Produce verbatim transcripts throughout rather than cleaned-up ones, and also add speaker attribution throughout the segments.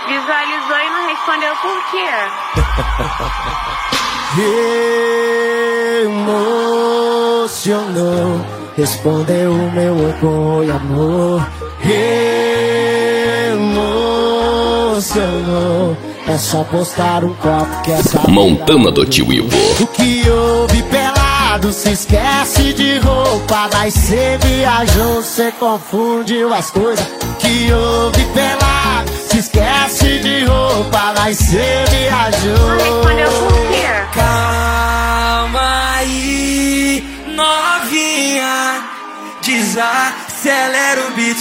Speaker 1: Visualizou e não respondeu por quê?
Speaker 2: Emocionou, respondeu o meu orgulho, amor. Emocionou, é só postar um copo que essa
Speaker 3: Montana do Tio Ivo.
Speaker 2: O que houve pelado, se esquece de roupa. Mas cê viajou, cê confundiu as coisas. O que houve pelado, se esquece de roupa. Mas cê viajou.
Speaker 1: Não respondeu por quê?
Speaker 4: Calma aí, novinha, desacelera o beat.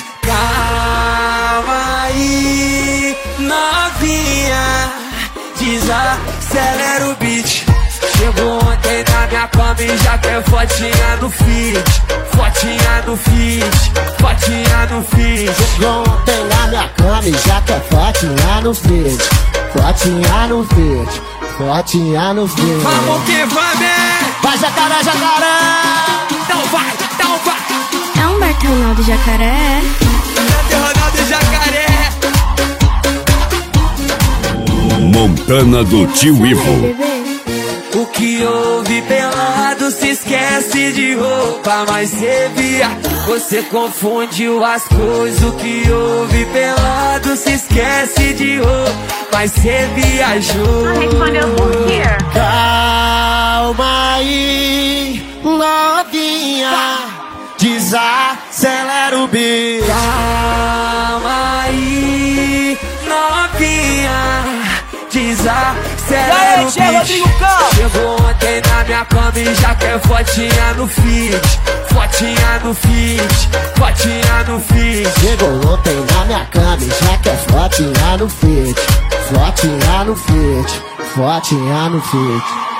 Speaker 4: Calma aí, novinha, desacelera o beat. Chegou ontem na minha cama e já quer fotinha no feed. Fotinha no feed, fotinha no feed.
Speaker 2: Chegou ontem na minha cama e já quer fotinha no feed. Fotinha no feed, fotinha no feed.
Speaker 4: Vamos que vamos!
Speaker 2: Vai jacaré, jacaré!
Speaker 4: Então vai, então vai!
Speaker 5: É Humberto Ronaldo Jacaré.
Speaker 4: Humberto Ronaldo Jacaré.
Speaker 3: Montana do Tio Ivo.
Speaker 4: O que houve pelado, se esquece de roupa. Mas cê via, você confundiu as coisas. O que houve pelado, se esquece de roupa. Mas cê viajou.
Speaker 1: Não respondeu por quê?
Speaker 2: Calma aí, novinha, desacelera o beat.
Speaker 4: Calma aí, novinha, desacelera o beat. Chegou ontem na minha cama e já quer fotinha no feed. Fotinha no feed, fotinha no feed.
Speaker 2: Chegou ontem na minha cama e já quer fotinha no feed. Fotinha no feed, fotinha no feed.